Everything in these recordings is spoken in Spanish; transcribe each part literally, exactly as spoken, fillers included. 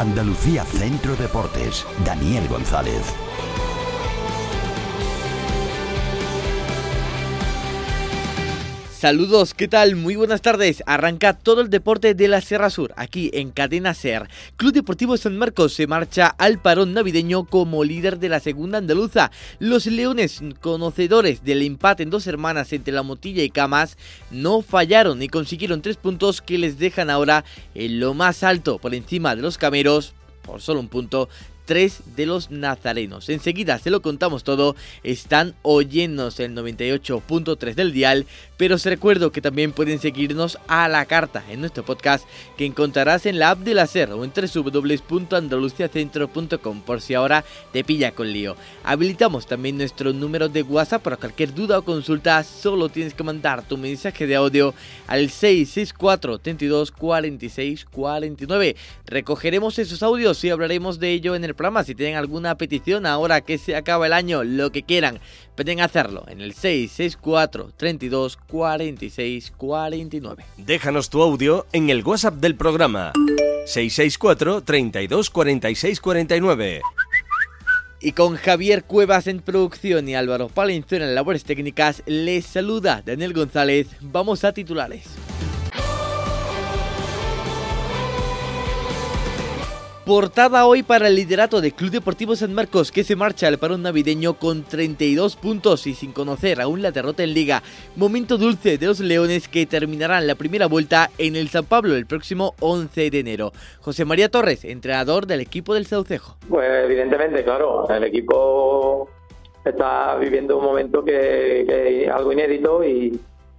Andalucía Centro Deportes, Daniel González. Saludos, ¿qué tal? Muy buenas tardes. Arranca todo el deporte de la Sierra Sur, aquí en Cadena SER. Club Deportivo San Marcos se marcha al parón navideño como líder de la segunda andaluza. Los leones, conocedores del empate en Dos Hermanas entre La Motilla y Camas, no fallaron y consiguieron tres puntos que les dejan ahora en lo más alto, por encima de los cameros, por solo un punto, tres de los nazarenos. Enseguida se lo contamos todo. Están oyéndonos el noventa y ocho punto tres del dial, pero os recuerdo que también pueden seguirnos a la carta en nuestro podcast, que encontrarás en la app de la SER o en doble u doble u doble u punto andaluciacentro punto com, por si ahora te pilla con lío. Habilitamos también nuestro número de WhatsApp para cualquier duda o consulta. Solo tienes que mandar tu mensaje de audio al seis seis cuatro, treinta y dos, cuarenta y seis, cuarenta y nueve. Recogeremos esos audios y hablaremos de ello en el programa. Si tienen alguna petición ahora que se acaba el año, lo que quieran, pueden hacerlo en el seis seis cuatro, treinta y dos, cuarenta y seis, cuarenta y nueve. Déjanos tu audio en el WhatsApp del programa seis seis cuatro, treinta y dos, cuarenta y seis, cuarenta y nueve. Y con Javier Cuevas en producción y Álvaro Palenzuela en labores técnicas, les saluda Daniel González. Vamos a titulares. Portada hoy para el liderato del Club Deportivo San Marcos, que se marcha al parón navideño con treinta y dos puntos y sin conocer aún la derrota en Liga. Momento dulce de los leones, que terminarán la primera vuelta en el San Pablo el próximo once de enero. José María Torres, entrenador del equipo del Saucejo. Pues evidentemente, claro, el equipo está viviendo un momento que, que es algo inédito y,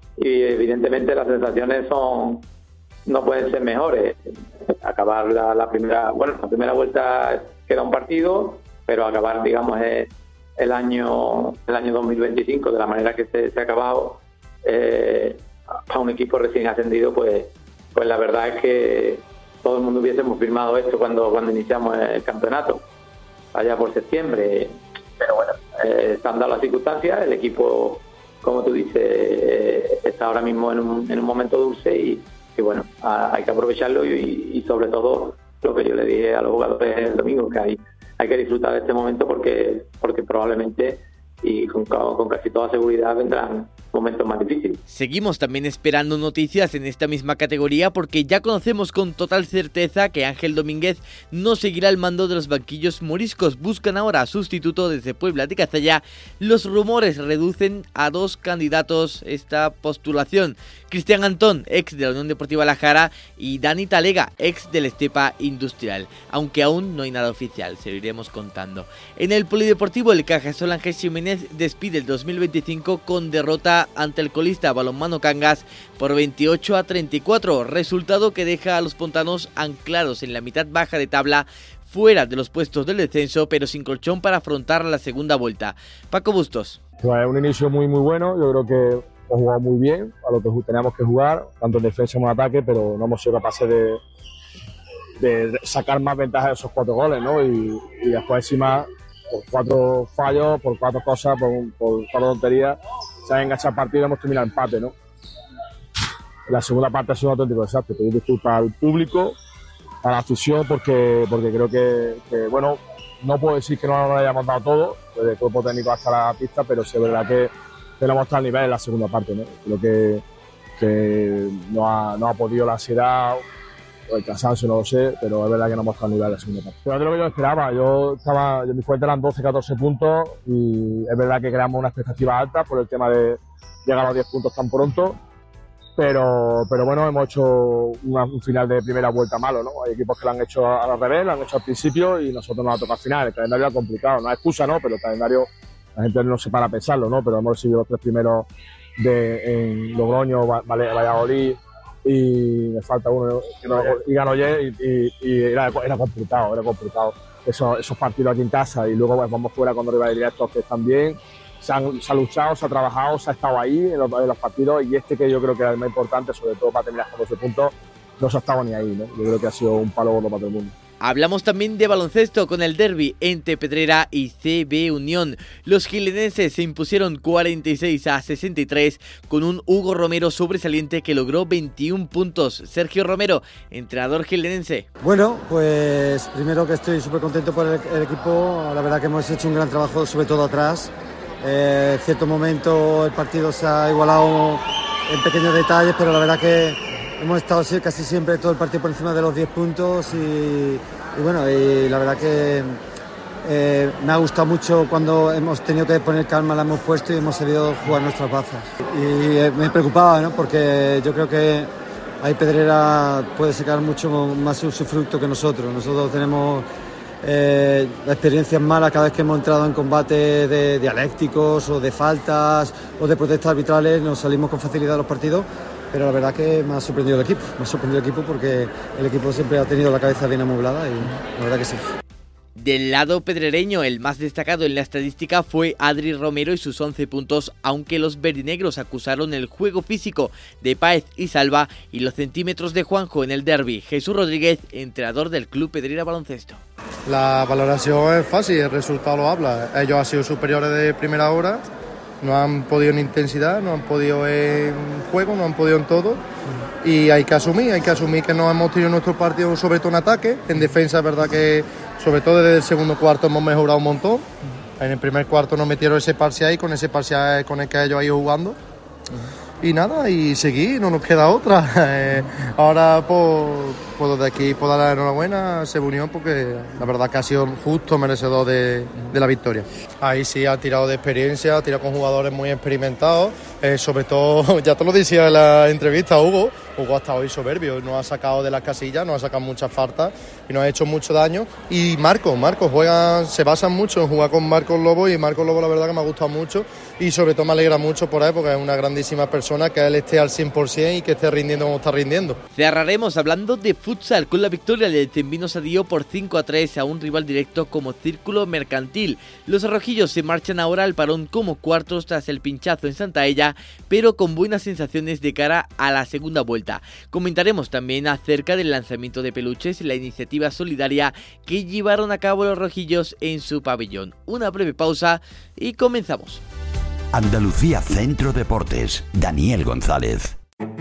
y evidentemente las sensaciones son no pueden ser mejores. Acabar la, la primera bueno la primera vuelta queda un partido, pero acabar, digamos, el, el año el año dos mil veinticinco de la manera que se, se ha acabado, eh, para un equipo recién ascendido, pues pues la verdad es que todo el mundo hubiésemos firmado esto cuando cuando iniciamos el campeonato allá por septiembre, pero bueno, eh, se han dado las circunstancias. El equipo, como tú dices, eh, está ahora mismo en un, en un momento dulce y que bueno, hay que aprovecharlo y, y sobre todo lo que yo le dije a los jugadores el domingo, que hay, hay que disfrutar de este momento porque porque probablemente y con, con casi toda seguridad vendrán momentos más difíciles. Seguimos también esperando noticias en esta misma categoría, porque ya conocemos con total certeza que Ángel Domínguez no seguirá al mando de los banquillos moriscos. Buscan ahora sustituto desde Puebla de Cazalla. Los rumores reducen a dos candidatos esta postulación: Cristian Antón, ex de la Unión Deportiva La Jara, y Dani Talega, ex del Estepa Industrial, aunque aún no hay nada oficial, se lo iremos contando. En el polideportivo, el Cajasol Ángel Jiménez despide el dos mil veinticinco con derrota ante el colista Balonmano Cangas por veintiocho a treinta y cuatro, resultado que deja a los pontanos anclados en la mitad baja de tabla, fuera de los puestos del descenso, pero sin colchón para afrontar la segunda vuelta. Paco Bustos. Pues un inicio muy muy bueno. Yo creo que hemos jugado muy bien a lo que teníamos que jugar, tanto en defensa como en ataque, pero no hemos sido capaces de, de sacar más ventaja de esos cuatro goles, ¿no? Y, y después encima, por cuatro fallos, por cuatro cosas, por, por cuatro tonterías, se ha enganchado el partido y hemos terminado empate, ¿no? La segunda parte ha sido un auténtico desastre. Pedir disculpas al público, a la afición, porque, porque creo que, que, bueno, no puedo decir que no nos hayamos dado todo, desde el cuerpo técnico hasta la pista, pero sí es verdad que tenemos tal nivel en la segunda parte, ¿no? Creo que, que no, ha, no ha podido la ansiedad o el cansancio, no lo sé, pero es verdad que no hemos estado al nivel en la segunda parte. Pero es lo que yo esperaba. Yo estaba, yo, mi cuenta eran doce, catorce puntos y es verdad que creamos una expectativa alta por el tema de llegar a los diez puntos tan pronto, pero, pero bueno, hemos hecho una, un final de primera vuelta malo, ¿no? Hay equipos que lo han hecho al revés, lo han hecho al principio y nosotros nos ha tocado al final. El calendario era complicado, no hay excusa, ¿no? Pero el calendario, la gente no se para a pensarlo, ¿no? Pero hemos recibido los tres primeros de, en Logroño, Valladolid, y me falta uno, y Granollers, y, y, y era, era complicado, era complicado. Esos, esos partidos aquí en casa y luego pues, vamos fuera con rivales directos que están bien. Se, han, se ha luchado, se ha trabajado, se ha estado ahí en los, en los partidos, y este que yo creo que es el más importante, sobre todo para terminar con doce puntos, no se ha estado ni ahí, ¿no? Yo creo que ha sido un palo gordo para todo el mundo. Hablamos también de baloncesto con el derbi entre Pedrera y C B Unión. Los gilenenses se impusieron cuarenta y seis a sesenta y tres con un Hugo Romero sobresaliente que logró veintiún puntos. Sergio Romero, entrenador gilenense. Bueno, pues primero que estoy súper contento por el, el equipo. La verdad que hemos hecho un gran trabajo, sobre todo atrás. Eh, en cierto momento el partido se ha igualado en pequeños detalles, pero la verdad que hemos estado casi siempre todo el partido por encima de los diez puntos y, y bueno, y la verdad que eh, me ha gustado mucho cuando hemos tenido que poner calma, la hemos puesto y hemos sabido jugar nuestras bazas. Y eh, me preocupaba, ¿no? Porque yo creo que ahí Pedrera puede sacar mucho más su, su fruto que nosotros. Nosotros tenemos eh, experiencias malas cada vez que hemos entrado en combate de dialécticos o de faltas o de protestas arbitrales, nos salimos con facilidad de los partidos. Pero la verdad que me ha sorprendido el equipo, me ha sorprendido el equipo porque el equipo siempre ha tenido la cabeza bien amueblada y la verdad que sí. Del lado pedrereño, el más destacado en la estadística fue Adri Romero y sus once puntos, aunque los verdinegros acusaron el juego físico de Páez y Salva y los centímetros de Juanjo en el derbi. Jesús Rodríguez, entrenador del Club Pedrera Baloncesto. La valoración es fácil, el resultado lo habla. Ellos han sido superiores de primera hora. No han podido en intensidad, no han podido en juego, no han podido en todo y hay que asumir, hay que asumir que no hemos tenido nuestro partido sobre todo en ataque, en defensa es verdad que sobre todo desde el segundo cuarto hemos mejorado un montón, en el primer cuarto nos metieron ese parcial y con ese parcial con el que ellos han ido jugando y nada, y seguir, no nos queda otra. eh, ahora pues, pues desde aquí puedo dar la enhorabuena a C B Unión porque la verdad que ha sido justo merecedor de, de la victoria. Ahí sí ha tirado de experiencia, ha tirado con jugadores muy experimentados, eh, sobre todo, ya te lo decía en la entrevista Hugo, Hugo ha estado hoy soberbio, nos ha sacado de las casillas, nos ha sacado muchas faltas y nos ha hecho mucho daño. Y Marcos, Marcos juega, se basan mucho en jugar con Marcos Lobo y Marcos Lobo la verdad que me ha gustado mucho y sobre todo me alegra mucho por él porque es una grandísima persona, que él esté al cien por ciento y que esté rindiendo como está rindiendo. Cerraremos hablando de futsal con la victoria del Tembino Sadío por cinco a tres a un rival directo como Círculo Mercantil. Los rojillos se marchan ahora al parón como cuartos tras el pinchazo en Santaella, pero con buenas sensaciones de cara a la segunda vuelta. Comentaremos también acerca del lanzamiento de peluches y la iniciativa solidaria que llevaron a cabo los rojillos en su pabellón. Una breve pausa y comenzamos. Andalucía Centro Deportes, Daniel González.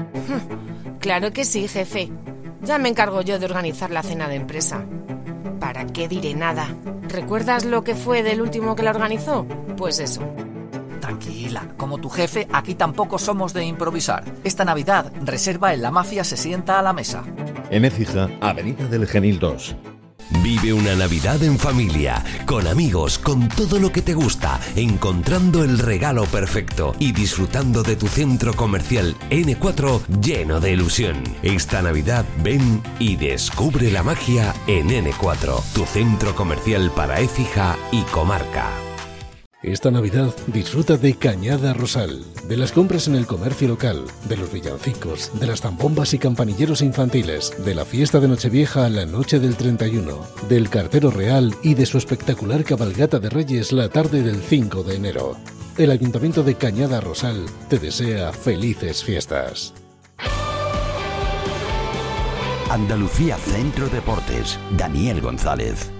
Claro que sí, jefe. Ya me encargo yo de organizar la cena de empresa. ¿Para qué diré nada? ¿Recuerdas lo que fue del último que la organizó? Pues eso. Tranquila, como tu jefe, aquí tampoco somos de improvisar. Esta Navidad, Reserva en la Mafia se sienta a la mesa. En Écija, Avenida del Genil dos. Vive una Navidad en familia, con amigos, con todo lo que te gusta, encontrando el regalo perfecto y disfrutando de tu centro comercial ene cuatro lleno de ilusión. Esta Navidad ven y descubre la magia en ene cuatro, tu centro comercial para Écija y comarca. Esta Navidad disfruta de Cañada Rosal, de las compras en el comercio local, de los villancicos, de las zambombas y campanilleros infantiles, de la fiesta de Nochevieja a la noche del treinta y uno, del cartero real y de su espectacular cabalgata de Reyes la tarde del cinco de enero. El Ayuntamiento de Cañada Rosal te desea felices fiestas. Andalucía Centro Deportes, Daniel González.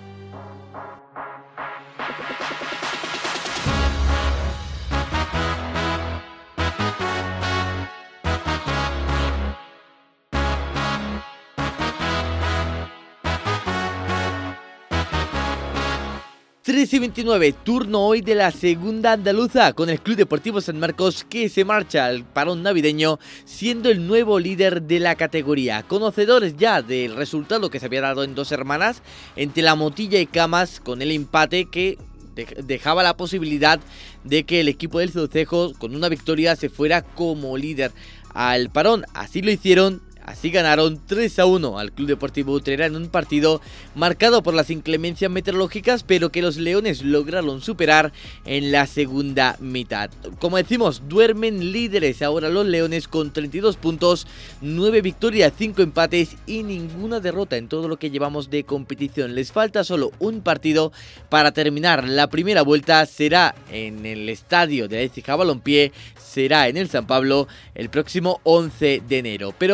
tres y veintinueve, turno hoy de la segunda andaluza con el Club Deportivo San Marcos que se marcha al parón navideño siendo el nuevo líder de la categoría. Conocedores ya del resultado que se había dado en Dos Hermanas entre la Motilla y Camas con el empate que dejaba la posibilidad de que el equipo del Ceocejo con una victoria se fuera como líder al parón. Así lo hicieron. Así ganaron tres a uno al Club Deportivo Utrera en un partido marcado por las inclemencias meteorológicas, pero que los leones lograron superar en la segunda mitad. Como decimos, duermen líderes ahora los leones con treinta y dos puntos, nueve victorias, cinco empates y ninguna derrota en todo lo que llevamos de competición. Les falta solo un partido para terminar. La primera vuelta será en el estadio de la Écija Balompié, será en el San Pablo el próximo once de enero. Pero por lo pronto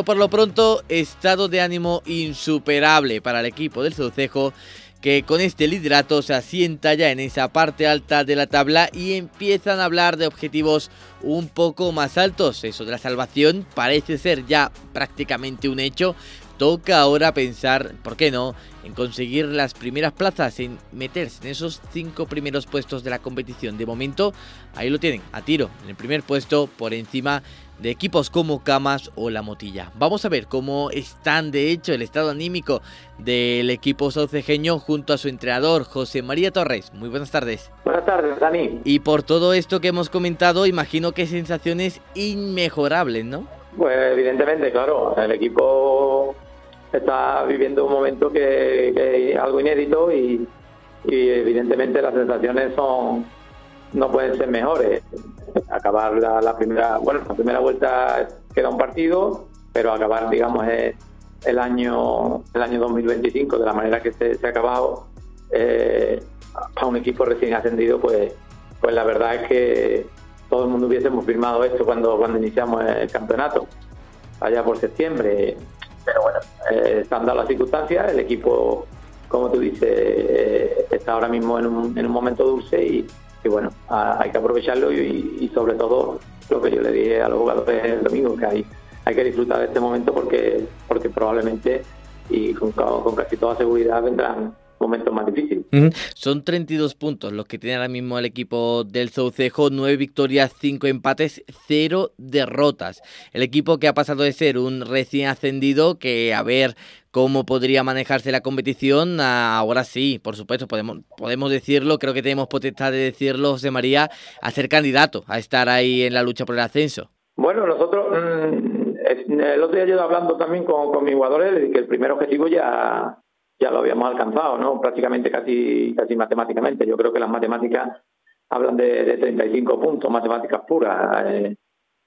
pronto, estado de ánimo insuperable para el equipo del Soucejo, que con este liderato se asienta ya en esa parte alta de la tabla y empiezan a hablar de objetivos un poco más altos. Eso de la salvación parece ser ya prácticamente un hecho. Toca ahora pensar, ¿por qué no?, en conseguir las primeras plazas, en meterse en esos cinco primeros puestos de la competición. De momento, ahí lo tienen, a tiro, en el primer puesto, por encima de equipos como Camas o La Motilla. Vamos a ver cómo están, de hecho, el estado anímico del equipo saucejeño junto a su entrenador, José María Torres. Muy buenas tardes. Buenas tardes, Dani. Y por todo esto que hemos comentado, imagino que sensaciones inmejorables, ¿no? Pues evidentemente, claro, el equipo está viviendo un momento que, que es algo inédito y, y evidentemente las sensaciones son no pueden ser mejores. Acabar la, la primera bueno la primera vuelta queda un partido, pero acabar, digamos, el, el año el año dos mil veinticinco de la manera que se, se ha acabado, eh, a un equipo recién ascendido, pues pues la verdad es que todo el mundo hubiésemos firmado esto cuando cuando iniciamos el campeonato allá por septiembre. Pero bueno, eh, están dadas las circunstancias, el equipo, como tú dices, eh, está ahora mismo en un, en un momento dulce y, y bueno, a, hay que aprovecharlo y, y sobre todo lo que yo le dije a los jugadores el domingo, que hay, hay que disfrutar de este momento porque porque probablemente y con, con casi toda seguridad vendrán momentos más difíciles. Uh-huh. Son treinta y dos puntos los que tiene ahora mismo el equipo del Soucejo, nueve victorias, cinco empates, cero derrotas. El equipo que ha pasado de ser un recién ascendido, que a ver cómo podría manejarse la competición, ahora sí, por supuesto, podemos, podemos decirlo, creo que tenemos potestad de decirlo, José María, a ser candidato a estar ahí en la lucha por el ascenso. Bueno, nosotros, mmm, el otro día yo hablando también con, con mis jugadores, que el primer objetivo ya... ya lo habíamos alcanzado, ¿no? Prácticamente casi casi matemáticamente. Yo creo que las matemáticas hablan de, de treinta y cinco puntos, matemáticas puras. Eh,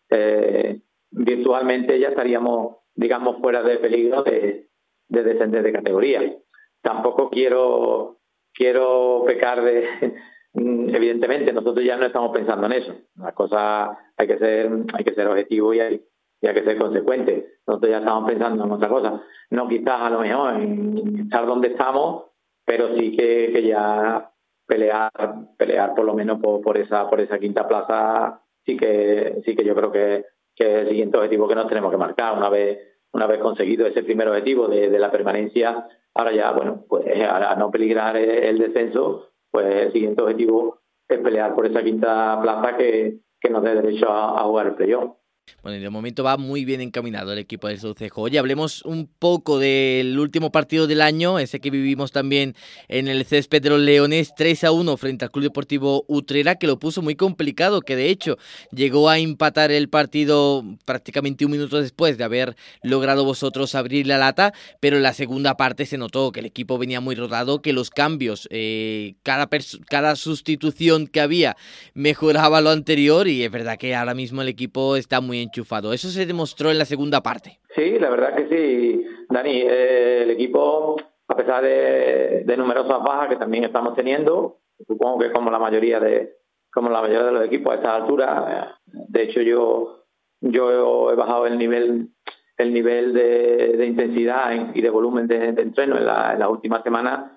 eh, virtualmente ya estaríamos, digamos, fuera de peligro de, de descender de categoría. Tampoco quiero quiero pecar de... Evidentemente, nosotros ya no estamos pensando en eso. Las cosas hay que ser hay que ser objetivo y hay y hay que ser consecuente. Nosotros ya estamos pensando en otra cosa. No quizás a lo mejor en estar donde estamos, pero sí que, que ya pelear pelear por lo menos por, por esa por esa quinta plaza. Sí que sí que yo creo que, que es el siguiente objetivo que nos tenemos que marcar. Una vez una vez conseguido ese primer objetivo de, de la permanencia, ahora ya, bueno, pues a, a no peligrar el, el descenso, pues el siguiente objetivo es pelear por esa quinta plaza que, que nos dé derecho a, a jugar el playoff. Bueno, y de momento va muy bien encaminado el equipo del Soucejo. Oye, hablemos un poco del último partido del año, ese que vivimos también en el césped de los Leones, tres a uno frente al Club Deportivo Utrera, que lo puso muy complicado, que de hecho llegó a empatar el partido prácticamente un minuto después de haber logrado vosotros abrir la lata, pero en la segunda parte se notó que el equipo venía muy rodado, que los cambios, eh, cada, pers- cada sustitución que había mejoraba lo anterior, y es verdad que ahora mismo el equipo está muy enchufado. Eso se demostró en la segunda parte. Sí, la verdad que sí, Dani. Eh, el equipo, a pesar de, de numerosas bajas que también estamos teniendo, supongo que como la mayoría de como la mayoría de los equipos a esta altura, de hecho yo yo he bajado el nivel el nivel de, de intensidad y de volumen de, de entreno en la, en las últimas semanas,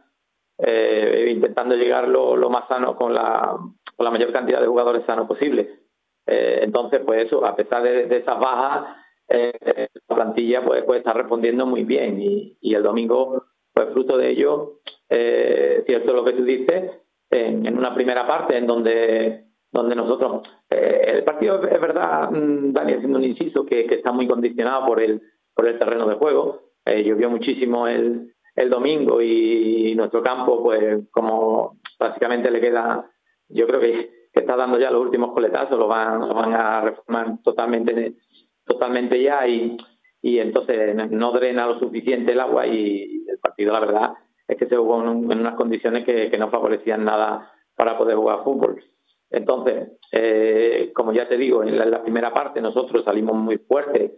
eh, intentando llegar lo, lo más sano con la con la mayor cantidad de jugadores sanos posible. Eh, entonces, pues eso, a pesar de, de esas bajas, eh, la plantilla pues, pues está respondiendo muy bien y, y el domingo, pues fruto de ello, eh, cierto lo que tú dices, en, en una primera parte en donde donde nosotros, eh, el partido es verdad, Dani, haciendo un inciso, que, que está muy condicionado por el por el terreno de juego. Eh, llovió muchísimo el, el domingo y nuestro campo, pues como prácticamente le queda, yo creo que que está dando ya los últimos coletazos, lo van, lo van a reformar totalmente totalmente ya y, y entonces no drena lo suficiente el agua y el partido, la verdad, es que se jugó en, un, en unas condiciones que, que no favorecían nada para poder jugar fútbol. Entonces, eh, como ya te digo, en la, en la primera parte nosotros salimos muy fuertes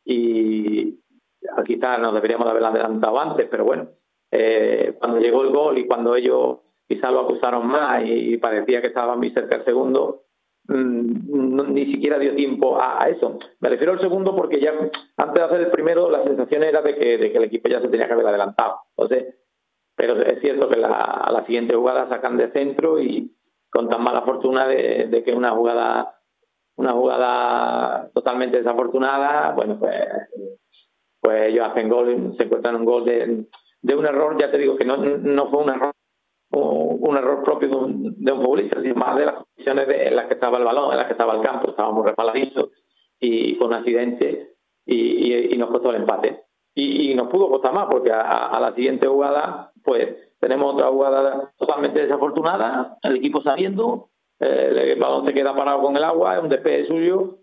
y quizás nos deberíamos de haber adelantado antes, pero bueno, eh, cuando llegó el gol y cuando ellos quizás lo acusaron más y parecía que estaban muy cerca del segundo, No, ni siquiera dio tiempo a, a eso. Me refiero al segundo porque ya antes de hacer el primero la sensación era de que, de que el equipo ya se tenía que haber adelantado. Entonces, pero es cierto que la, a la siguiente jugada sacan de centro y con tan mala fortuna de, de que una jugada una jugada totalmente desafortunada, bueno, pues, pues ellos hacen gol, se encuentran un gol de, de un error, ya te digo que no, no fue un error un error propio de un, de un futbolista, sino más de las condiciones de, en las que estaba el balón, en las que estaba el campo, estaba muy resbaladizo y fue un accidente y, y, y nos costó el empate. Y, y nos pudo costar más porque a, a la siguiente jugada pues tenemos otra jugada totalmente desafortunada, el equipo saliendo, eh, el balón se queda parado con el agua, es un despeje suyo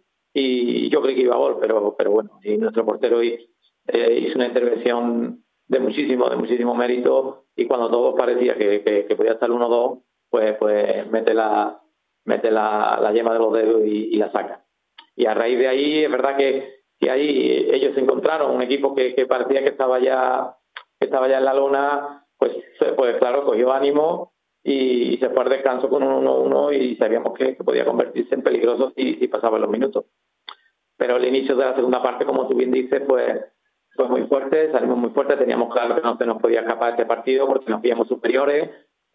y yo creí que iba a gol, pero, pero bueno, y nuestro portero hizo, eh, hizo una intervención de muchísimo, de muchísimo mérito y cuando todo parecía que, que, que podía estar uno dos, pues, pues mete la mete la, la yema de los dedos y, y la saca. Y a raíz de ahí es verdad que, que ahí ellos se encontraron un equipo que, que parecía que estaba ya que estaba ya en la lona, pues, pues claro, cogió ánimo y, y se fue al descanso con un uno uno y sabíamos que, que podía convertirse en peligroso si, si pasaban los minutos. Pero el inicio de la segunda parte, como tú bien dices, pues fue muy fuerte, salimos muy fuerte, teníamos claro que no se nos podía escapar este partido porque nos veíamos superiores,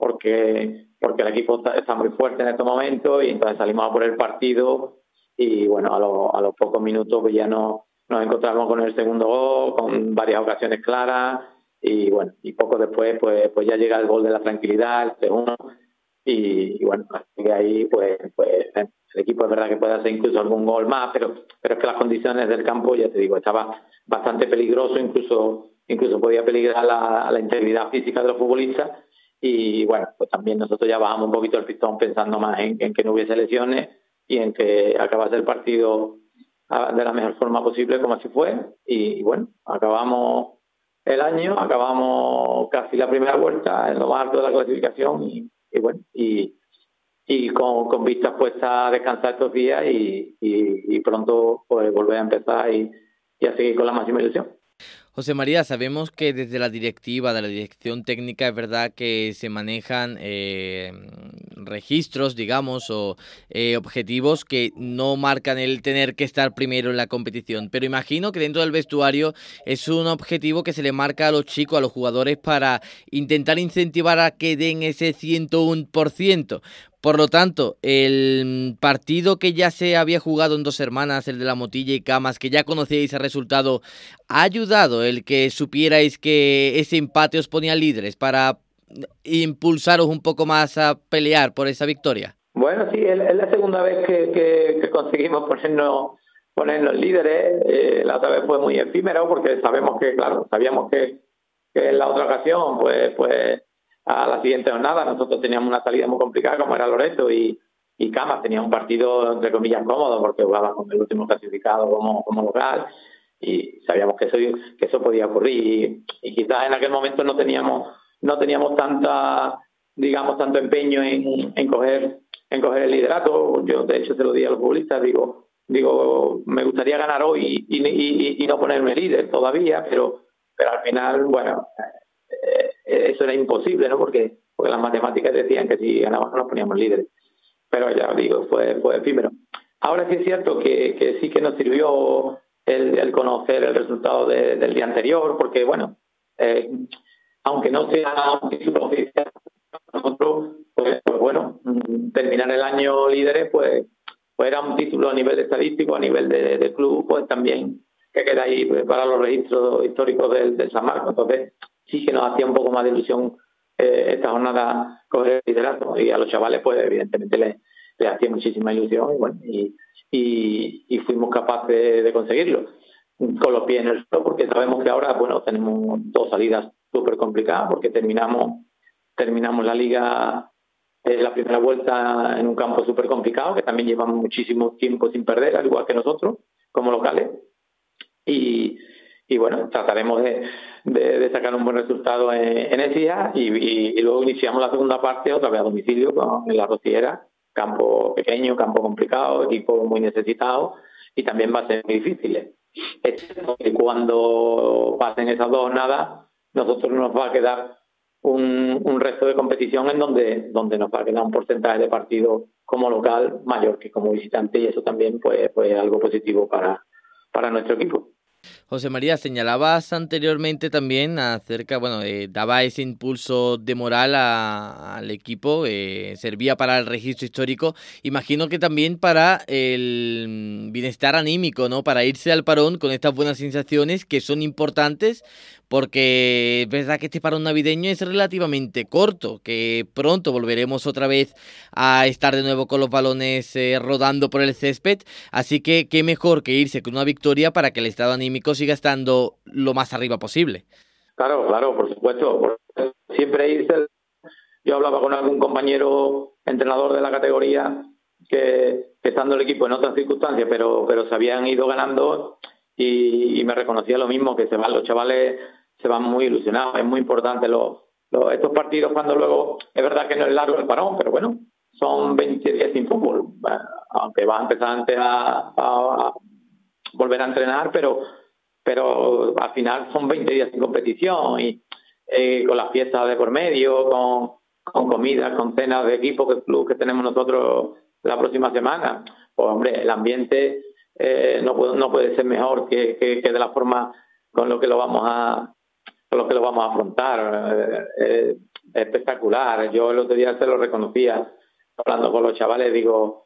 porque porque el equipo está, está muy fuerte en estos momentos y entonces salimos a por el partido y bueno, a, lo, a los pocos minutos pues ya no, nos encontramos con el segundo gol, con varias ocasiones claras y bueno, y poco después pues pues ya llega el gol de la tranquilidad, el segundo y, y bueno, de ahí pues pues el equipo es verdad que puede hacer incluso algún gol más, pero pero es que las condiciones del campo, ya te digo, estaba bastante peligroso, incluso incluso podía peligrar la, la integridad física de los futbolistas y bueno, pues también nosotros ya bajamos un poquito el pistón pensando más en, en que no hubiese lesiones y en que acabase el partido de la mejor forma posible como así fue y, y bueno, acabamos el año, acabamos casi la primera vuelta en lo más alto de la clasificación y, y bueno, y y con, con vistas puestas a descansar estos días y, y, y pronto pues volver a empezar y, y a seguir con la máxima ilusión. José María, sabemos que desde la directiva, de la dirección técnica, es verdad que se manejan eh, registros, digamos, o eh, objetivos que no marcan el tener que estar primero en la competición. Pero imagino que dentro del vestuario es un objetivo que se le marca a los chicos, a los jugadores, para intentar incentivar a que den ese ciento uno por ciento. Por lo tanto, el partido que ya se había jugado en Dos Hermanas, el de la Motilla y Camas, que ya conocíais el resultado, ¿ha ayudado el que supierais que ese empate os ponía líderes para impulsaros un poco más a pelear por esa victoria? Bueno, sí, es la segunda vez que, que, que conseguimos ponernos, ponernos líderes. Eh, la otra vez fue muy efímero porque sabemos que, claro, sabíamos que, que en la otra ocasión, pues... pues a la siguiente jornada nosotros teníamos una salida muy complicada como era Loreto y, y Camas tenía un partido entre comillas cómodo porque jugaba con el último clasificado como, como local y sabíamos que eso, que eso podía ocurrir y, y quizás en aquel momento no teníamos no teníamos tanta digamos tanto empeño en, en coger en coger el liderato. Yo de hecho se lo di a los futbolistas, digo digo me gustaría ganar hoy y, y, y, y no ponerme líder todavía, pero pero al final bueno eh, eso era imposible, ¿no? Porque, porque las matemáticas decían que si ganábamos nos poníamos líderes. Pero ya digo, fue, fue efímero. Ahora sí es cierto que, que sí que nos sirvió el, el conocer el resultado de, del día anterior, porque bueno, eh, aunque no sea un título oficial, nosotros, pues, pues bueno, terminar el año líderes, pues, pues era un título a nivel estadístico, a nivel de, de club, pues también que queda ahí para los registros históricos del, del San Marcos. Entonces, sí que nos hacía un poco más de ilusión eh, esta jornada coger el liderato y a los chavales pues evidentemente les, les hacía muchísima ilusión y bueno y, y, y fuimos capaces de, de conseguirlo con los pies en el suelo porque sabemos que ahora bueno tenemos dos salidas súper complicadas porque terminamos terminamos la liga eh, la primera vuelta en un campo súper complicado que también llevamos muchísimo tiempo sin perder al igual que nosotros como locales y Y bueno, trataremos de, de, de sacar un buen resultado en, en Écija y, y, y luego iniciamos la segunda parte otra vez a domicilio con en la Rociera, campo pequeño, campo complicado, equipo muy necesitado y también va a ser muy difícil. Es que cuando pasen esas dos jornadas, nosotros nos va a quedar un, un resto de competición en donde, donde nos va a quedar un porcentaje de partido como local mayor que como visitante, y eso también pues, pues es algo positivo para, para nuestro equipo. José María, señalabas anteriormente también acerca, bueno, eh, daba ese impulso de moral a, al equipo, eh, servía para el registro histórico, imagino que también para el bienestar anímico, ¿no? Para irse al parón con estas buenas sensaciones que son importantes, porque es verdad que este parón navideño es relativamente corto, que pronto volveremos otra vez a estar de nuevo con los balones eh, rodando por el césped, así que qué mejor que irse con una victoria para que el estado anímico siga estando lo más arriba posible. Claro, claro, por supuesto, siempre irse. Yo hablaba con algún compañero entrenador de la categoría que, que estando el equipo en otras circunstancias, pero, pero se habían ido ganando y, y me reconocía lo mismo, que se van los chavales, se van muy ilusionados. Es muy importante los, los, estos partidos cuando luego, es verdad que no es largo el parón, pero bueno, son veinte días sin fútbol, aunque va a empezar antes a, a, a volver a entrenar, pero pero al final son veinte días sin competición y eh, con las fiestas de por medio, con, con comidas, con cenas de equipo que club que tenemos nosotros la próxima semana. Pues hombre, el ambiente eh, no puede, no puede ser mejor que, que, que de la forma con lo que lo vamos a con lo que lo vamos a afrontar. Eh, eh, espectacular. Yo el otro día se lo reconocía hablando con los chavales, digo,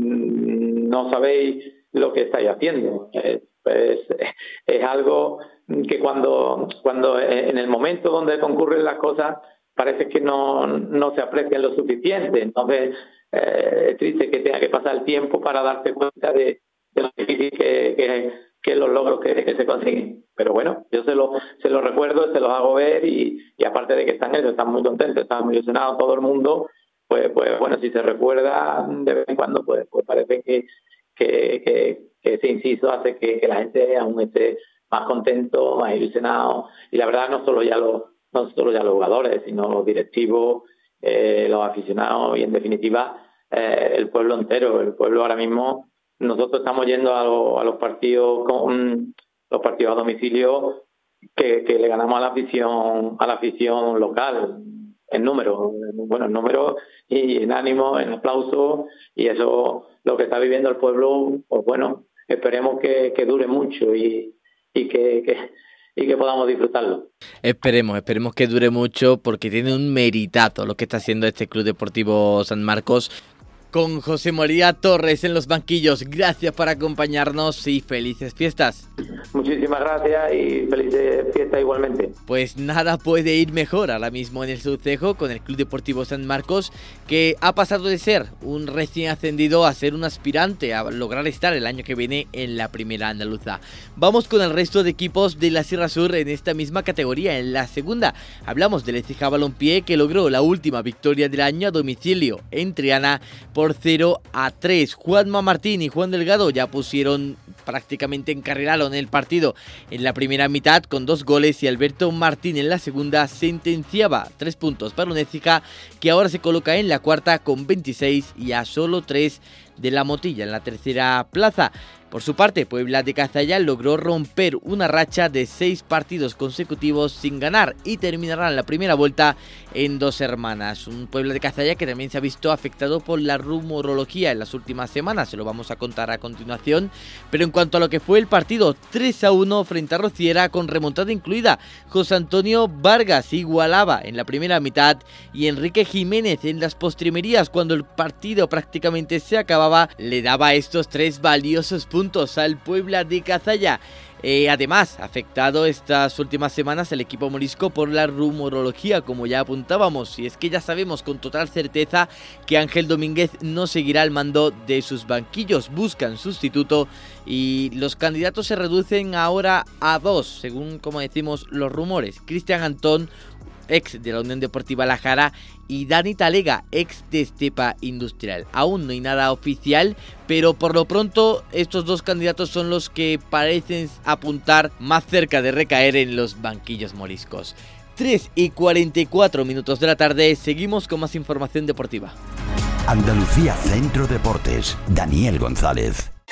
no sabéis lo que estáis haciendo. Eh, pues, es algo que cuando cuando en el momento donde concurren las cosas parece que no, no se aprecian lo suficiente. Entonces eh, es triste que tenga que pasar el tiempo para darse cuenta de, de lo difícil que, que, que los logros que, que se consiguen. Pero bueno, yo se lo, se lo recuerdo, se los hago ver y, y aparte de que están ellos, están muy contentos, están muy ilusionados todo el mundo, pues pues bueno, si se recuerda de vez en cuando, pues, pues parece que Que, que, que ese inciso hace que, que la gente aún esté más contento, más ilusionado, y la verdad no solo ya los, no solo ya los jugadores, sino los directivos, eh, los aficionados y en definitiva eh, el pueblo entero. El pueblo ahora mismo, nosotros estamos yendo a, lo, a los partidos con los partidos a domicilio que, que le ganamos a la afición, a la afición local. En número, bueno, en número y en ánimo, en aplauso, y eso lo que está viviendo el pueblo, pues bueno, esperemos que, que dure mucho y, y que, que y que podamos disfrutarlo. Esperemos, esperemos que dure mucho porque tiene un meritazo lo que está haciendo este Club Deportivo San Marcos. Con José María Torres en los banquillos, gracias por acompañarnos y felices fiestas. Muchísimas gracias y felices fiestas igualmente. Pues nada puede ir mejor ahora mismo en el Soucejo con el Club Deportivo San Marcos, que ha pasado de ser un recién ascendido a ser un aspirante a lograr estar el año que viene en la primera andaluza. Vamos con el resto de equipos de la Sierra Sur en esta misma categoría, en la segunda. Hablamos del Écija Balompié, que logró la última victoria del año a domicilio en Triana por cero a tres. Juanma Martín y Juan Delgado ya pusieron, prácticamente encarrilaron el partido en la primera mitad con dos goles, y Alberto Martín en la segunda sentenciaba tres puntos para un Écija que ahora se coloca en la cuarta con veintiséis y a solo tres de la Motilla en la tercera plaza. Por su parte, Puebla de Cazalla logró romper una racha de seis partidos consecutivos sin ganar y terminará la primera vuelta en Dos Hermanas. Un Puebla de Cazalla que también se ha visto afectado por la rumorología en las últimas semanas, se lo vamos a contar a continuación. Pero en cuanto a lo que fue el partido, tres a uno frente a Rociera con remontada incluida. José Antonio Vargas igualaba en la primera mitad y Enrique Jiménez en las postrimerías, cuando el partido prácticamente se acababa, le daba estos tres valiosos puntos puntos al Puebla de Cazalla. Eh, además, afectado estas últimas semanas el equipo morisco por la rumorología, como ya apuntábamos, y es que ya sabemos con total certeza que Ángel Domínguez no seguirá al mando de sus banquillos, buscan sustituto y los candidatos se reducen ahora a dos, según como decimos los rumores: Cristian Antón, ex de la Unión Deportiva La Jara, y Dani Talega, ex de Estepa Industrial. Aún no hay nada oficial, pero por lo pronto estos dos candidatos son los que parecen apuntar más cerca de recaer en los banquillos moriscos. tres y cuarenta y cuatro minutos de la tarde, seguimos con más información deportiva. Andalucía Centro Deportes, Daniel González.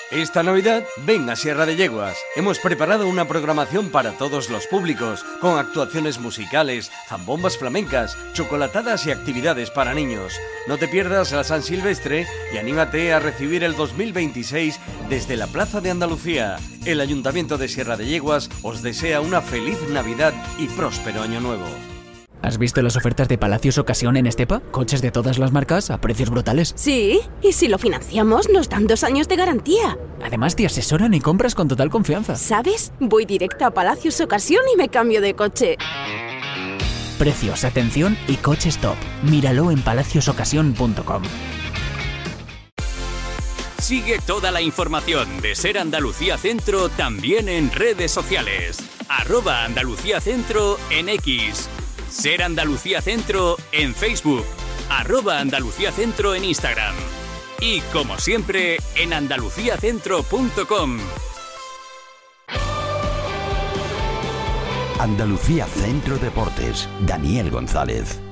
Esta Navidad, ven a Sierra de Yeguas. Hemos preparado una programación para todos los públicos, con actuaciones musicales, zambombas flamencas, chocolatadas y actividades para niños. No te pierdas la San Silvestre y anímate a recibir el dos mil veintiséis desde la Plaza de Andalucía. El Ayuntamiento de Sierra de Yeguas os desea una feliz Navidad y próspero Año Nuevo. ¿Has visto las ofertas de Palacios Ocasión en Estepa? Coches de todas las marcas a precios brutales. Sí, y si lo financiamos nos dan dos años de garantía. Además te asesoran y compras con total confianza. ¿Sabes? Voy directa a Palacios Ocasión y me cambio de coche. Precios, atención y coches top. Míralo en palacios ocasión punto com. Sigue toda la información de Ser Andalucía Centro también en redes sociales. Arroba Andalucía Centro en X. Ser Andalucía Centro en Facebook, arroba Andalucía Centro en Instagram y, como siempre, en andalucía centro punto com. Andalucía Centro Deportes, Daniel González.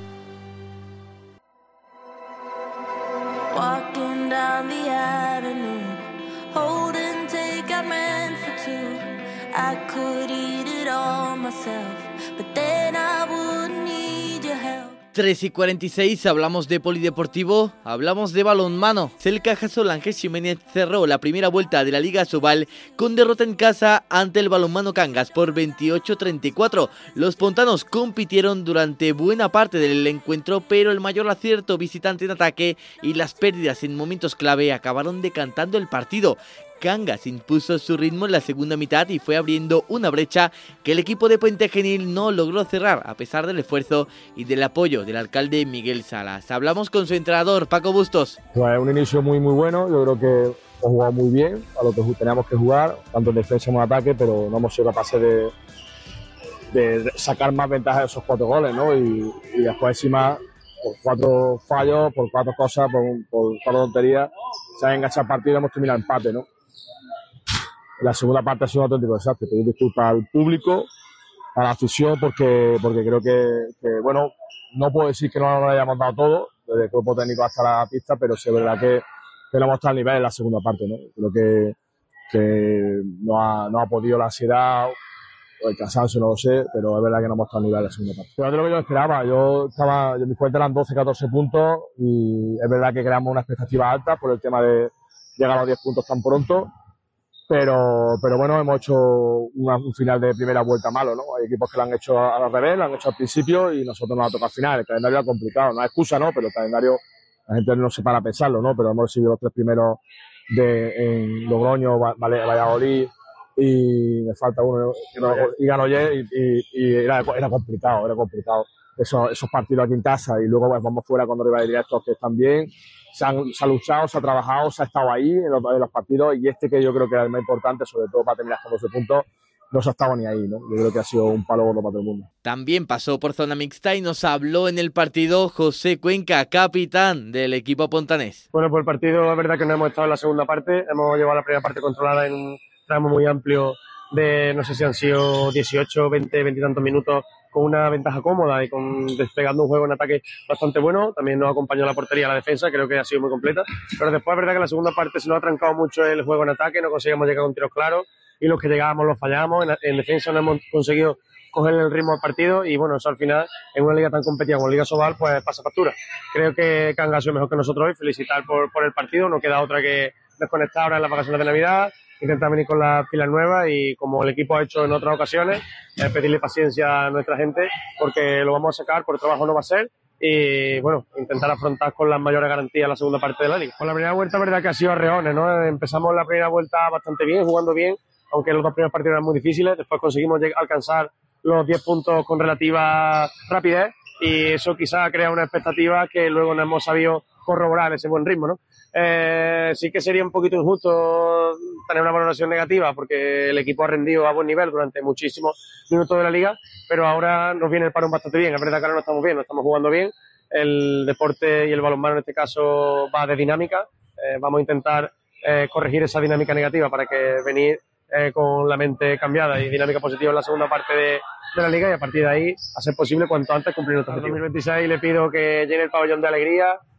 Walking down the avenue, holding take I meant for two. I could eat it all myself, but then I would need your help. tres y cuarenta y seis, hablamos de polideportivo, hablamos de balonmano. Celta Casolange Ximénez cerró la primera vuelta de la Liga Sobal con derrota en casa ante el balonmano Cangas por veintiocho a treinta y cuatro. Los pontanos compitieron durante buena parte del encuentro, pero el mayor acierto visitante en ataque y las pérdidas en momentos clave acabaron decantando el partido. Cangas impuso su ritmo en la segunda mitad y fue abriendo una brecha que el equipo de Puente Genil no logró cerrar a pesar del esfuerzo y del apoyo del alcalde Miguel Salas. Hablamos con su entrenador Paco Bustos. Pues un inicio muy muy bueno, yo creo que hemos jugado muy bien a lo que teníamos que jugar, tanto en defensa como en ataque, pero no hemos sido capaces de, de sacar más ventaja de esos cuatro goles, ¿no? Y, y después encima, por cuatro fallos, por cuatro cosas, por, por cuatro tonterías, se ha enganchado el partido y hemos terminado empate, ¿no? La segunda parte ha sido un auténtico desastre. Pedir disculpas al público, a la afición, porque, porque creo que, que, bueno, no puedo decir que no nos hayamos dado todo, desde el cuerpo técnico hasta la pista, pero sí es verdad que, que no hemos estado al nivel en la segunda parte, ¿no? Creo que, que no, ha, no ha podido la ansiedad o el cansancio, no lo sé, pero es verdad que no hemos estado al nivel en la segunda parte. Pero de lo que yo esperaba, yo estaba, yo, mi cuenta eran doce, catorce puntos y es verdad que creamos una expectativa alta por el tema de llegar a los diez puntos tan pronto. Pero, pero bueno, hemos hecho una, un final de primera vuelta malo, ¿no? Hay equipos que lo han hecho al revés, lo han hecho al principio y nosotros nos ha tocado al final. El calendario es complicado, no es excusa, ¿no? Pero el calendario, la gente no se para a pensarlo, ¿no? Pero hemos recibido los tres primeros de, en Logroño, Valladolid y me falta uno, y Granollers y, y, y era, era complicado, era complicado. Esos, esos partidos aquí en casa y luego pues, vamos fuera con rivales directos que están bien. Se, han, se ha luchado, se ha trabajado, se ha estado ahí en los, en los partidos y este que yo creo que es el más importante, sobre todo para terminar con doce puntos, no se ha estado ni ahí, ¿no? Yo creo que ha sido un palo gordo para todo el mundo. También pasó por zona mixta y nos habló en el partido José Cuenca, capitán del equipo pontanés. Bueno, pues el partido es verdad que no hemos estado en la segunda parte, hemos llevado la primera parte controlada en un tramo muy amplio de, no sé si han sido dieciocho, veinte, veinte y tantos minutos, con una ventaja cómoda y con desplegando un juego en ataque bastante bueno. También nos acompañó la portería, la defensa, creo que ha sido muy completa, pero después es verdad que en la segunda parte se nos ha trancado mucho el juego en ataque, no conseguimos llegar con tiros claros y los que llegábamos los fallamos, en, en defensa no hemos conseguido coger el ritmo del partido y bueno, eso al final en una liga tan competitiva como Liga Sobal pues pasa factura. Creo que Cangas ha sido mejor que nosotros hoy, felicitar por, por el partido, no queda otra que desconectar ahora en las vacaciones de Navidad, intentar venir con las pilas nuevas y como el equipo ha hecho en otras ocasiones, eh, pedirle paciencia a nuestra gente porque lo vamos a sacar, por trabajo no va a ser y bueno, intentar afrontar con las mayores garantías la segunda parte de la liga. Con la primera vuelta, verdad que ha sido a reones, ¿no? Empezamos la primera vuelta bastante bien, jugando bien, aunque los dos primeros partidos eran muy difíciles, después conseguimos alcanzar los diez puntos con relativa rapidez y eso quizá crea una expectativa que luego no hemos sabido corroborar ese buen ritmo, ¿no? Eh, sí que sería un poquito injusto tener una valoración negativa porque el equipo ha rendido a buen nivel durante muchísimos minutos de la liga, pero ahora nos viene el parón bastante bien. Es verdad que ahora no estamos bien, no estamos jugando bien. El deporte y el balonmano en este caso va de dinámica. Eh, vamos a intentar eh, corregir esa dinámica negativa para que venir eh, con la mente cambiada y dinámica positiva en la segunda parte de, de la liga y a partir de ahí, a ser posible, cuanto antes cumplir nuestro objetivo. En dos mil veintiséis le pido que llene el pabellón de alegría,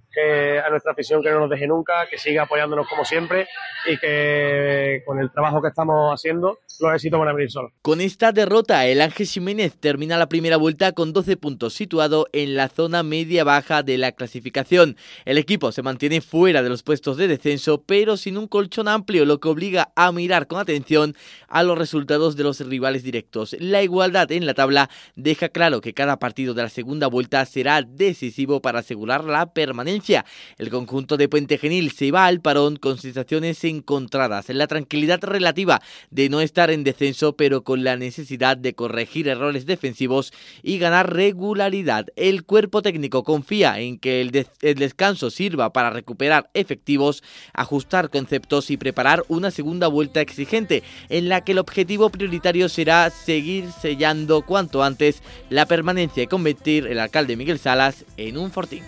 que a nuestra afición que no nos deje nunca, que siga apoyándonos como siempre y que con el trabajo que estamos haciendo los éxitos van a venir solos. Con esta derrota, el Ángel Ximénez termina la primera vuelta con doce puntos, situado en la zona media-baja de la clasificación. El equipo se mantiene fuera de los puestos de descenso, pero sin un colchón amplio, lo que obliga a mirar con atención a los resultados de los rivales directos. La igualdad en la tabla deja claro que cada partido de la segunda vuelta será decisivo para asegurar la permanencia. El conjunto de Puente Genil se va al parón con sensaciones encontradas, la tranquilidad relativa de no estar en descenso, pero con la necesidad de corregir errores defensivos y ganar regularidad. El cuerpo técnico confía en que el, des- el descanso sirva para recuperar efectivos, ajustar conceptos y preparar una segunda vuelta exigente, en la que el objetivo prioritario será seguir sellando cuanto antes la permanencia y convertir el alcalde Miguel Salas en un fortín.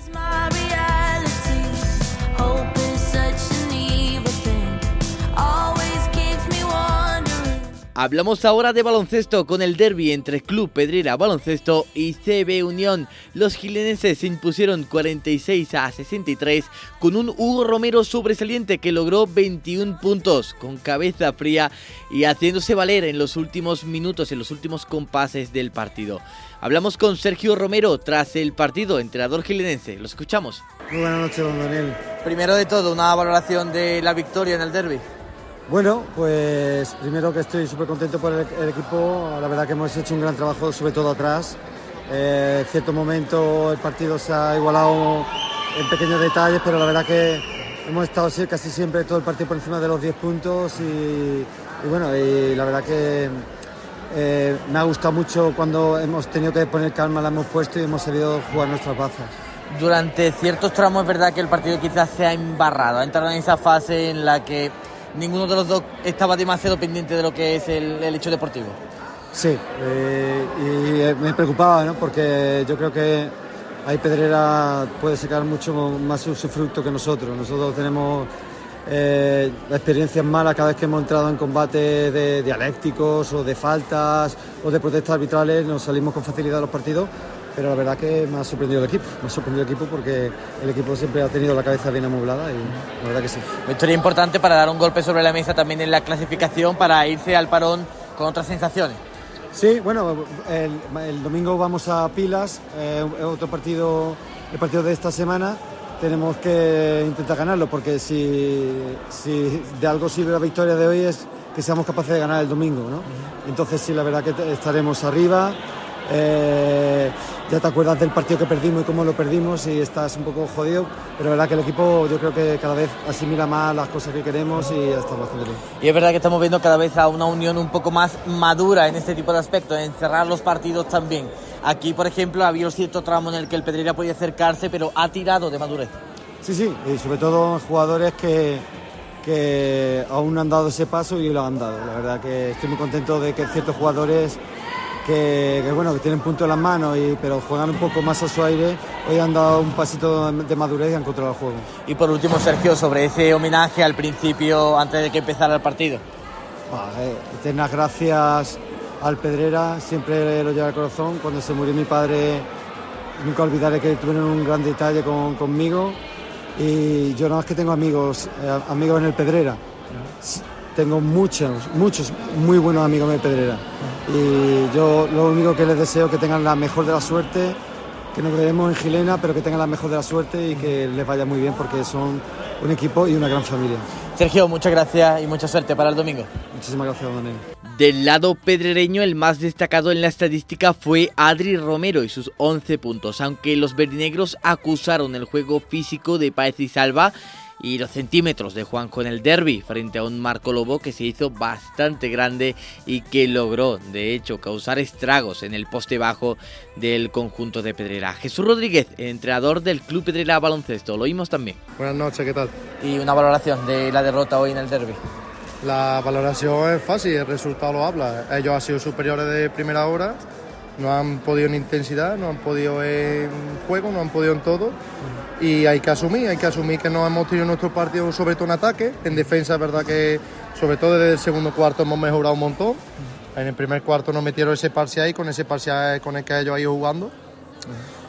Hablamos ahora de baloncesto con el derbi entre Club Pedrera Baloncesto y C B Unión. Los gilenenses se impusieron cuarenta y seis a sesenta y tres con un Hugo Romero sobresaliente que logró veintiún puntos con cabeza fría y haciéndose valer en los últimos minutos, en los últimos compases del partido. Hablamos con Sergio Romero tras el partido, entrenador gilenense. Lo escuchamos. Muy buenas noches, don Daniel. Primero de todo, una valoración de la victoria en el derbi. Bueno, pues primero que estoy súper contento por el, el equipo. La verdad que hemos hecho un gran trabajo, sobre todo atrás. Eh, en cierto momento el partido se ha igualado en pequeños detalles, pero la verdad que hemos estado casi siempre todo el partido por encima de los diez puntos y, y bueno, y la verdad que eh, me ha gustado mucho cuando hemos tenido que poner calma, la hemos puesto y hemos sabido jugar nuestras bazas. Durante ciertos tramos es verdad que el partido quizás se ha embarrado, ha entrado en esa fase en la que ninguno de los dos estaba demasiado pendiente de lo que es el, el hecho deportivo. Sí, eh, y me preocupaba, ¿no? Porque yo creo que ahí Pedrera puede sacar mucho más su, su fruto que nosotros. Nosotros tenemos eh, experiencias malas cada vez que hemos entrado en combates de dialécticos o de faltas o de protestas arbitrales, nos salimos con facilidad de los partidos. Pero la verdad que me ha sorprendido el equipo, me ha sorprendido el equipo porque el equipo siempre ha tenido la cabeza bien amueblada y la verdad que sí. Victoria importante para dar un golpe sobre la mesa también en la clasificación, para irse al parón con otras sensaciones. Sí, bueno, el, el domingo vamos a Pilas, eh, otro partido, el partido de esta semana, tenemos que intentar ganarlo porque si, si de algo sirve la victoria de hoy es que seamos capaces de ganar el domingo, ¿no? Entonces sí, la verdad que estaremos arriba. Eh, ya te acuerdas del partido que perdimos y cómo lo perdimos y estás un poco jodido, pero la verdad que el equipo yo creo que cada vez asimila más las cosas que queremos y ya está bastante bien. Y es verdad que estamos viendo cada vez a una unión un poco más madura en este tipo de aspectos, en cerrar los partidos también. Aquí, por ejemplo, había un cierto tramo en el que el Pedrera podía acercarse, pero ha tirado de madurez. Sí, sí, y sobre todo jugadores que, que aún no han dado ese paso y lo han dado. La verdad que estoy muy contento de que ciertos jugadores Que, que bueno, que tienen punto en las manos, y, pero juegan un poco más a su aire, hoy han dado un pasito de madurez y han controlado el juego. Y por último, Sergio, sobre ese homenaje al principio, antes de que empezara el partido. Vale, eternas gracias al Pedrera, siempre lo lleva al corazón. Cuando se murió mi padre, nunca olvidaré que tuvieron un gran detalle con, conmigo, y yo nada más que tengo amigos, eh, amigos en el Pedrera. Tengo muchos, muchos muy buenos amigos en el Pedrera. Y yo lo único que les deseo es que tengan la mejor de la suerte, que nos veremos en Gilena, pero que tengan la mejor de la suerte y que les vaya muy bien porque son un equipo y una gran familia. Sergio, muchas gracias y mucha suerte para el domingo. Muchísimas gracias, don Daniel. Del lado pedrereño, el más destacado en la estadística fue Adri Romero y sus once puntos, aunque los verdinegros acusaron el juego físico de Páez y Salva y los centímetros de Juanjo en el derbi frente a un Marco Lobo que se hizo bastante grande y que logró, de hecho, causar estragos en el poste bajo del conjunto de Pedrera. Jesús Rodríguez, entrenador del Club Pedrera Baloncesto, lo oímos también. Buenas noches, ¿qué tal? Y una valoración de la derrota hoy en el derbi. La valoración es fácil, el resultado lo habla. Ellos han sido superiores de primera hora, no han podido en intensidad, no han podido en juego, no han podido en todo. Y hay que asumir, hay que asumir que no hemos tenido nuestro partido sobre todo en ataque. En defensa es verdad que sobre todo desde el segundo cuarto hemos mejorado un montón. En el primer cuarto nos metieron ese parcial y con ese parcial con el que ellos han ido jugando.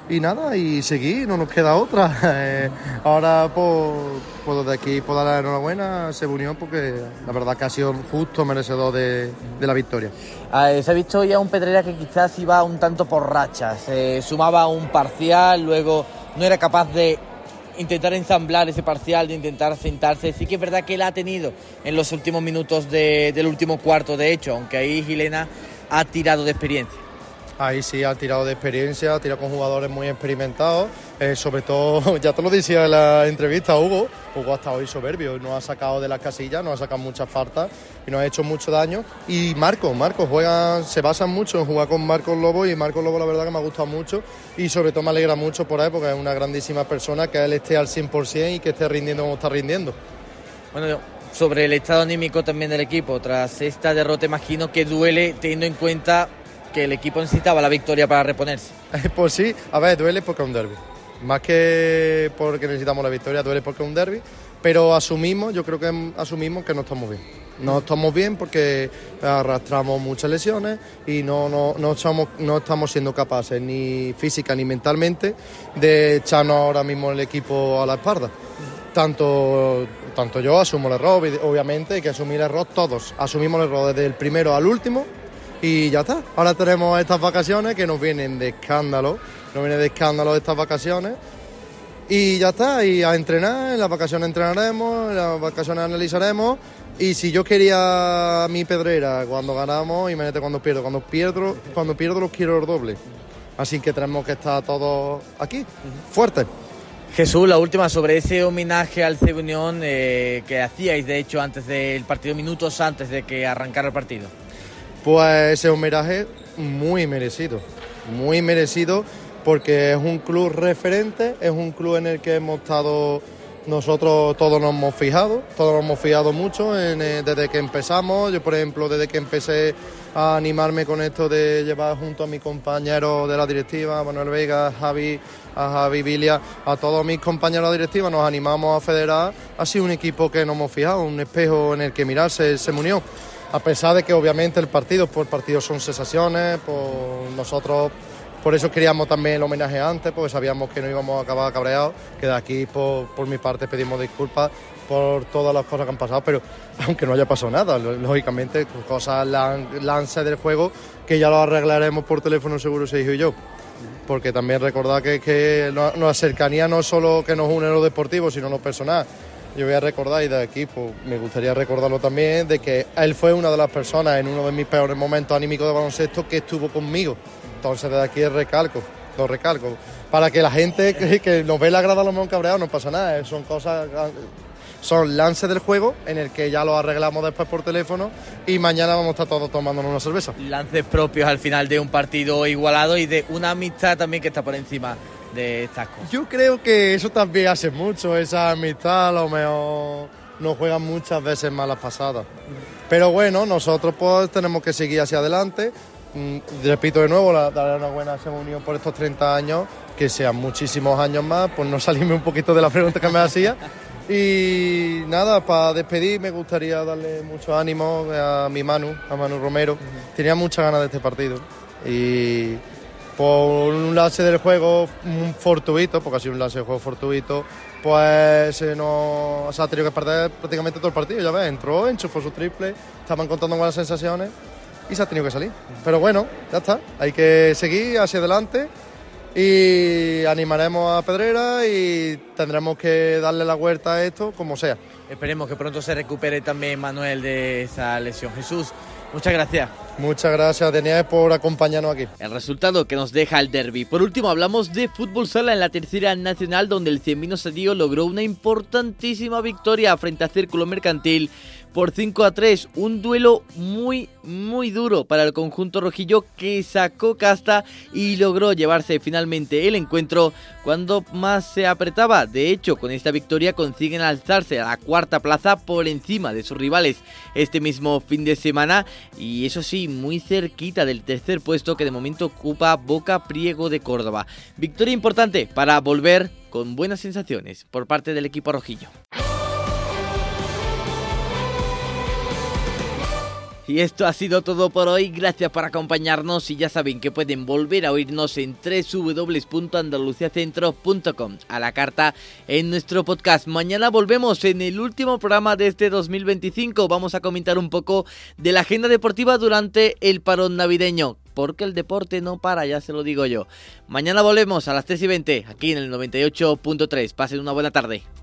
y nada, y seguir, no nos queda otra. Eh, ahora pues, pues desde aquí puedo dar la enhorabuena a ese Unión porque la verdad que ha sido justo merecedor de, de la victoria. Eh, se ha visto ya un Pedrera que quizás iba un tanto por rachas, eh, sumaba un parcial, luego no era capaz de intentar ensamblar ese parcial, de intentar sentarse. Sí que es verdad que él ha tenido en los últimos minutos de, del último cuarto, de hecho, aunque ahí Gilena ha tirado de experiencia. Ahí sí ha tirado de experiencia, ha tirado con jugadores muy experimentados, eh, sobre todo, ya te lo decía en la entrevista Hugo, Hugo ha estado hoy soberbio, nos ha sacado de las casillas, nos ha sacado muchas faltas y nos ha hecho mucho daño. Y Marcos, Marcos juega, se basan mucho en jugar con Marcos Lobo y Marcos Lobo la verdad que me ha gustado mucho y sobre todo me alegra mucho por él porque es una grandísima persona, que él esté al cien por ciento y que esté rindiendo como está rindiendo. Bueno, sobre el estado anímico también del equipo, tras esta derrota imagino que duele teniendo en cuenta que el equipo necesitaba la victoria para reponerse. Pues sí, a ver, duele porque es un derbi. Más que porque necesitamos la victoria, duele porque es un derbi, pero asumimos, yo creo que asumimos que no estamos bien. No estamos bien porque arrastramos muchas lesiones y no, no, no, estamos, no estamos siendo capaces ni física ni mentalmente de echarnos ahora mismo el equipo a la espalda. Tanto, tanto yo asumo el error, obviamente hay que asumir el error todos. Asumimos el error desde el primero al último. Y ya está, ahora tenemos estas vacaciones que nos vienen de escándalo, nos vienen de escándalo estas vacaciones y ya está, y a entrenar, en las vacaciones entrenaremos, en las vacaciones analizaremos y si yo quería a mi Pedrera cuando ganamos, imagínate cuando pierdo, cuando pierdo, cuando pierdo los quiero el doble, así que tenemos que estar todos aquí, fuertes. Jesús, la última sobre ese homenaje al C Unión eh, que hacíais de hecho antes del partido, minutos antes de que arrancara el partido. Pues ese homenaje muy merecido, muy merecido porque es un club referente, es un club en el que hemos estado, nosotros todos nos hemos fijado, todos nos hemos fijado mucho en, desde que empezamos. Yo, por ejemplo, desde que empecé a animarme con esto de llevar junto a mis compañeros de la directiva, a Manuel Vega, a Javi, a Javi Vilia, a todos mis compañeros de la directiva, nos animamos a federar. Ha sido un equipo que nos hemos fijado, un espejo en el que mirarse, se unió. A pesar de que obviamente el partido, por partido son sensaciones, por nosotros, por eso queríamos también el homenaje antes, porque sabíamos que no íbamos a acabar cabreados, que de aquí por, por mi parte pedimos disculpas por todas las cosas que han pasado, pero aunque no haya pasado nada, lógicamente cosas lance del juego que ya lo arreglaremos por teléfono seguro se dijo yo. Porque también recordar que, que la cercanía no es solo que nos une en lo deportivo, sino en lo personal. Yo voy a recordar, y de aquí pues, me gustaría recordarlo también, de que él fue una de las personas en uno de mis peores momentos anímicos de baloncesto que estuvo conmigo. Entonces desde aquí el recalco, lo recalco. Para que la gente que, que nos ve la grada a lo mejor cabreados no pasa nada, son cosas, son lances del juego en el que ya lo arreglamos después por teléfono y mañana vamos a estar todos tomándonos una cerveza. Lances propios al final de un partido igualado y de una amistad también que está por encima de estas cosas. Yo creo que eso también hace mucho, esa amistad a lo mejor nos juegan muchas veces malas pasadas. Pero bueno, nosotros pues tenemos que seguir hacia adelante. Mm, repito de nuevo, la, darle una buena unión por estos treinta años, que sean muchísimos años más, pues no salirme un poquito de la pregunta que me hacía. Y nada, para despedir me gustaría darle mucho ánimo a mi Manu, a Manu Romero. Tenía muchas ganas de este partido y por un lance del juego un fortuito, porque ha sido un lance del juego fortuito, pues se, nos, se ha tenido que perder prácticamente todo el partido, ya ves, entró, enchufó su triple, estaban contando buenas sensaciones y se ha tenido que salir. Pero bueno, ya está, hay que seguir hacia adelante y animaremos a Pedrera y tendremos que darle la vuelta a esto como sea. Esperemos que pronto se recupere también Manuel de esa lesión. Jesús, muchas gracias. Muchas gracias, Daniel, por acompañarnos aquí. El resultado que nos deja el derbi. Por último, hablamos de fútbol sala en la tercera nacional, donde el Ciemino Sedío logró una importantísima victoria frente a Círculo Mercantil por cinco a tres, un duelo muy, muy duro para el conjunto rojillo que sacó casta y logró llevarse finalmente el encuentro cuando más se apretaba. De hecho, con esta victoria consiguen alzarse a la cuarta plaza por encima de sus rivales este mismo fin de semana y eso sí, muy cerquita del tercer puesto que de momento ocupa Boca Priego de Córdoba. Victoria importante para volver con buenas sensaciones por parte del equipo rojillo. Y esto ha sido todo por hoy, gracias por acompañarnos y ya saben que pueden volver a oírnos en doble u doble u doble u punto andalucía centro punto com, a la carta en nuestro podcast. Mañana volvemos en el último programa de este dos mil veinticinco, vamos a comentar un poco de la agenda deportiva durante el parón navideño, porque el deporte no para, ya se lo digo yo. Mañana volvemos a las tres y veinte, aquí en el noventa y ocho punto tres, pasen una buena tarde.